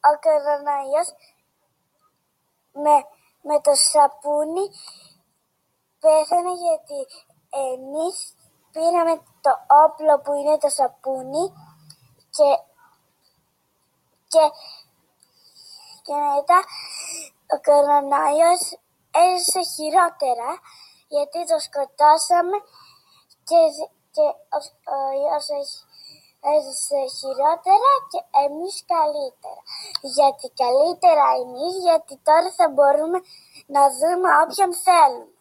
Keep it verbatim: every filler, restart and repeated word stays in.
ο κορονοϊός με, με το σαπούνι πέθανε γιατί εμείς πήραμε το όπλο που είναι το σαπούνι και, και, και μετά ο κορονοϊός έζησε χειρότερα γιατί το σκοτώσαμε και, και ο, ο ιός έζησε χειρότερα και εμείς καλύτερα. Γιατί καλύτερα εμείς, γιατί τώρα θα μπορούμε να δούμε όποιον θέλουμε.